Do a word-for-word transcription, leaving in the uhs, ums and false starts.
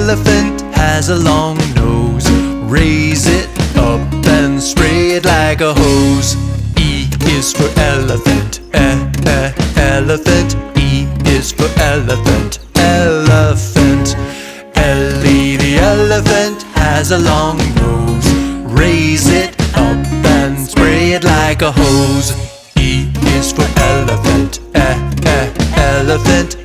elephant has a long nose. Raise it up and spray it like a hose. E is for elephant. E, e, elephant. E is for elephant. Elephant. Ellie the elephant has a long nose. Raise it up and spray it like a hose. E is for elephant. E, e, elephant.